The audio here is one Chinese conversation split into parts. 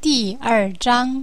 第2章。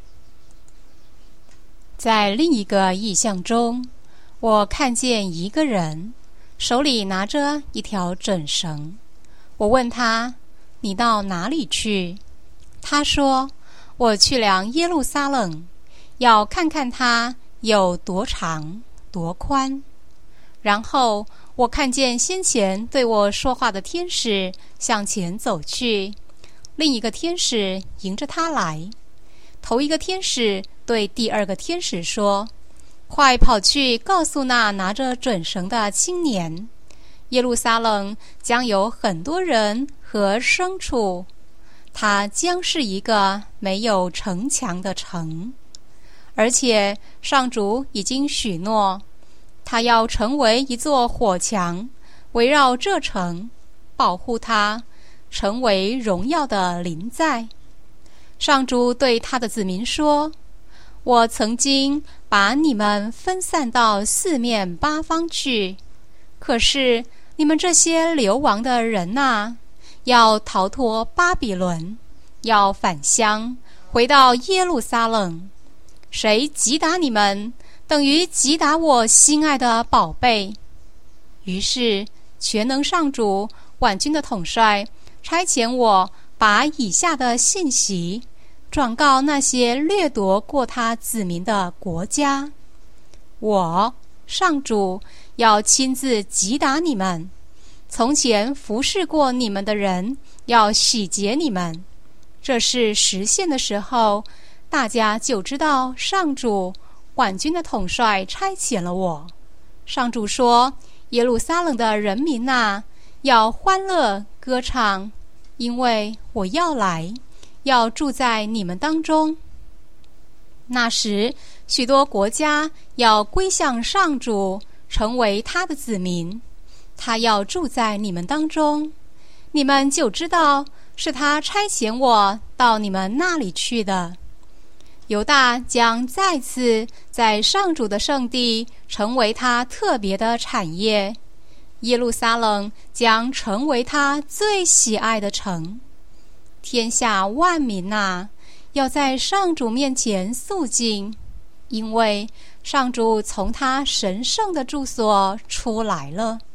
在另一个异象中，我看见一个人手里拿着一条整绳。我问他：你到哪里去？他说：我去量耶路撒冷，要看看它有多长多宽。然后我看见先前对我说话的天使向前走去，另一个天使迎着他来。头一个天使对第二个天使说：快跑去告诉那拿着准绳的青年，耶路撒冷将有很多人和牲畜，它将是一个没有城墙的城。而且上主已经许诺，他要成为一座火墙，围绕这城，保护它，成为荣耀的临在。上主对他的子民说：我曾经把你们分散到四面八方去，可是你们这些流亡的人啊，要逃脱巴比伦，要返乡，回到耶路撒冷。谁击打你们，等于击打我心爱的宝贝。于是全能上主万军的统帅差遣我把以下的信息转告那些掠夺过他子民的国家：我上主要亲自击打你们，从前服侍过你们的人要洗劫你们。这事实现的时候，大家就知道上主万军的统帅差遣了我。上主说：耶路撒冷的人民啊，要欢乐歌唱，因为我要来，要住在你们当中。那时许多国家要归向上主，成为他的子民，他要住在你们当中，你们就知道是他差遣我到你们那里去的。犹大将再次在上主的圣地成为他特别的产业，耶路撒冷将成为他最喜爱的城。天下万民啊，要在上主面前肃静，因为上主从他神圣的住所出来了。